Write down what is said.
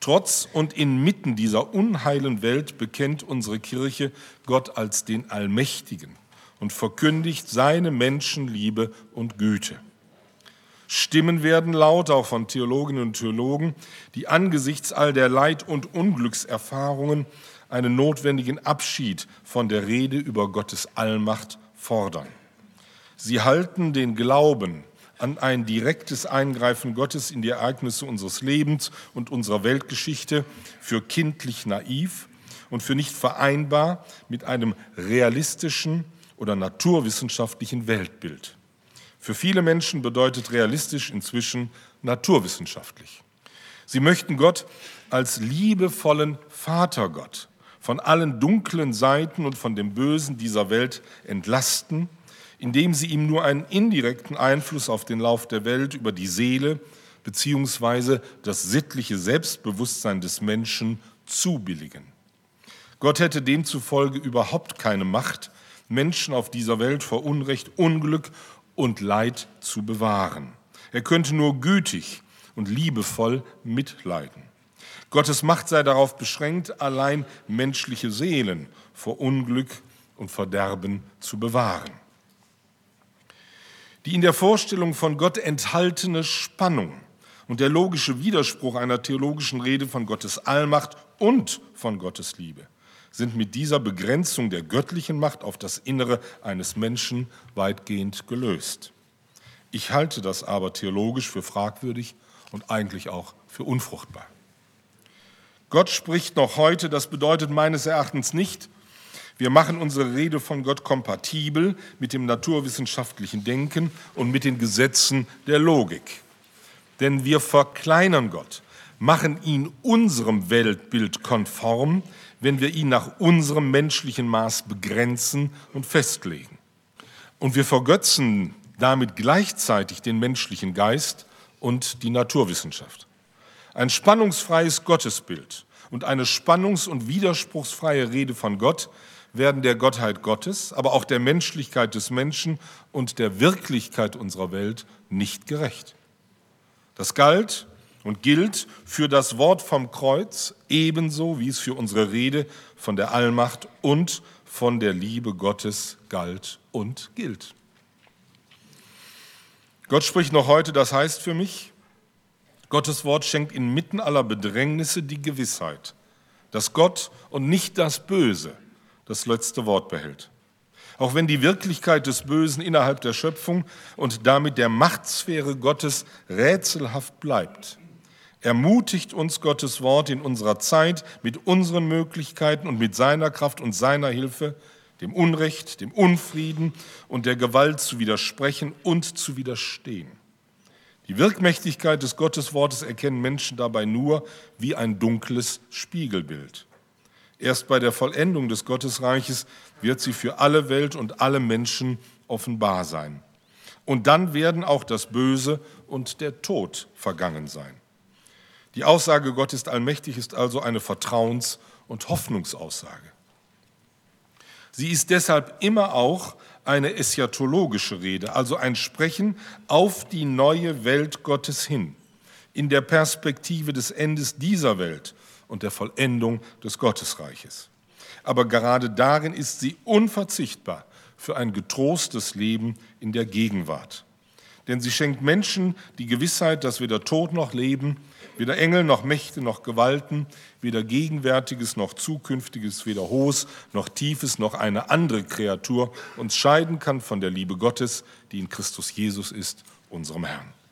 Trotz und inmitten dieser unheilen Welt bekennt unsere Kirche Gott als den Allmächtigen und verkündigt seine Menschenliebe und Güte. Stimmen werden laut, auch von Theologinnen und Theologen, die angesichts all der Leid- und Unglückserfahrungen einen notwendigen Abschied von der Rede über Gottes Allmacht fordern. Sie halten den Glauben an ein direktes Eingreifen Gottes in die Ereignisse unseres Lebens und unserer Weltgeschichte für kindlich naiv und für nicht vereinbar mit einem realistischen oder naturwissenschaftlichen Weltbild. Für viele Menschen bedeutet realistisch inzwischen naturwissenschaftlich. Sie möchten Gott als liebevollen Vatergott von allen dunklen Seiten und von dem Bösen dieser Welt entlasten, indem sie ihm nur einen indirekten Einfluss auf den Lauf der Welt über die Seele bzw. das sittliche Selbstbewusstsein des Menschen zubilligen. Gott hätte demzufolge überhaupt keine Macht, Menschen auf dieser Welt vor Unrecht, Unglück und Leid zu bewahren. Er könnte nur gütig und liebevoll mitleiden. Gottes Macht sei darauf beschränkt, allein menschliche Seelen vor Unglück und Verderben zu bewahren. Die in der Vorstellung von Gott enthaltene Spannung und der logische Widerspruch einer theologischen Rede von Gottes Allmacht und von Gottes Liebe sind mit dieser Begrenzung der göttlichen Macht auf das Innere eines Menschen weitgehend gelöst. Ich halte das aber theologisch für fragwürdig und eigentlich auch für unfruchtbar. Gott spricht noch heute, das bedeutet meines Erachtens nicht, wir machen unsere Rede von Gott kompatibel mit dem naturwissenschaftlichen Denken und mit den Gesetzen der Logik. Denn wir verkleinern Gott, machen ihn unserem Weltbild konform, wenn wir ihn nach unserem menschlichen Maß begrenzen und festlegen. Und wir vergötzen damit gleichzeitig den menschlichen Geist und die Naturwissenschaft. Ein spannungsfreies Gottesbild und eine spannungs- und widerspruchsfreie Rede von Gott werden der Gottheit Gottes, aber auch der Menschlichkeit des Menschen und der Wirklichkeit unserer Welt nicht gerecht. Das galt und gilt für das Wort vom Kreuz ebenso, wie es für unsere Rede von der Allmacht und von der Liebe Gottes galt und gilt. Gott spricht noch heute, das heißt für mich, Gottes Wort schenkt inmitten aller Bedrängnisse die Gewissheit, dass Gott und nicht das Böse das letzte Wort behält. Auch wenn die Wirklichkeit des Bösen innerhalb der Schöpfung und damit der Machtsphäre Gottes rätselhaft bleibt, ermutigt uns Gottes Wort in unserer Zeit mit unseren Möglichkeiten und mit seiner Kraft und seiner Hilfe, dem Unrecht, dem Unfrieden und der Gewalt zu widersprechen und zu widerstehen. Die Wirkmächtigkeit des Gotteswortes erkennen Menschen dabei nur wie ein dunkles Spiegelbild. Erst bei der Vollendung des Gottesreiches wird sie für alle Welt und alle Menschen offenbar sein. Und dann werden auch das Böse und der Tod vergangen sein. Die Aussage, Gott ist allmächtig, ist also eine Vertrauens- und Hoffnungsaussage. Sie ist deshalb immer auch eine eschatologische Rede, also ein Sprechen auf die neue Welt Gottes hin, in der Perspektive des Endes dieser Welt und der Vollendung des Gottesreiches. Aber gerade darin ist sie unverzichtbar für ein getrostes Leben in der Gegenwart. Denn sie schenkt Menschen die Gewissheit, dass weder Tod noch Leben, weder Engel noch Mächte noch Gewalten, weder Gegenwärtiges noch Zukünftiges, weder Hohes noch Tiefes noch eine andere Kreatur uns scheiden kann von der Liebe Gottes, die in Christus Jesus ist, unserem Herrn.